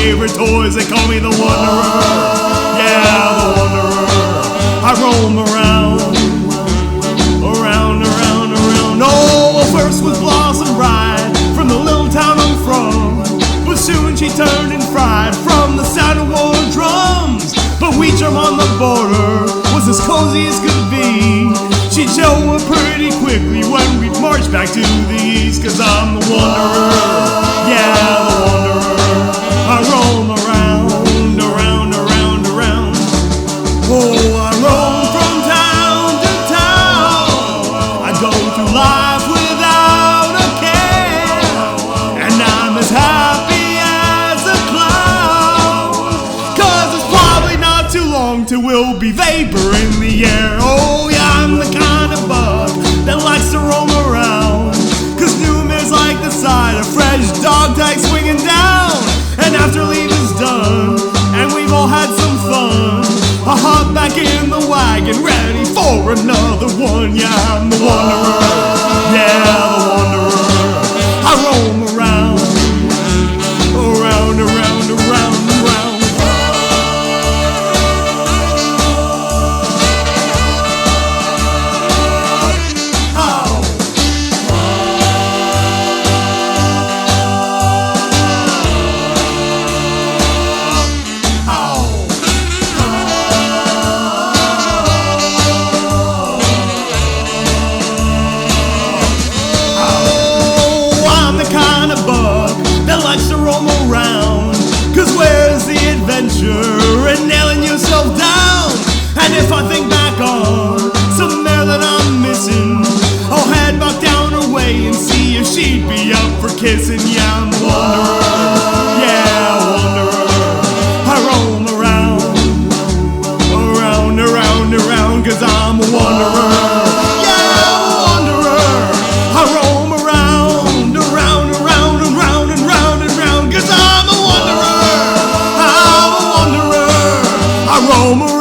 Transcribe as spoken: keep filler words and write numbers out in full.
favorite toys, they call me the Wanderer. Yeah, the Wanderer. I roam around, around, around, around. Oh, well, first was Blossom Bride from the little town I'm from, but soon she turned and fried from the sound of war drums. But Weecham on the border was as cozy as could be. She'd show up pretty quickly when we'd march back to the east, 'cause I'm the Wanderer. Yeah, the Wanderer. I roam around, around, around, around. Oh, I roam from town to town. I go through life without a care, and I'm as happy as a clown, 'cause it's probably not too long till we'll be vapor in the air. Oh yeah, I'm the kind of bug that likes to roam around, 'cause noon is like the sight of fresh dog tags swinging down. And after leave is done, and we've all had some fun, I hop back in the wagon, ready for another one. Yeah, I'm the Wanderer. Yeah, the Wanderer. I roam around, around, around, around, around. Likes to roam around, 'cause where's the adventure in nailing yourself down? And if I think back on some there that I'm missing, I'll head back down her way and see if she'd be up for kissing. Yeah, I'm the Wanderer. Yeah, Wanderer. I roam around, around, around, around, 'cause I'm a Wanderer. Roam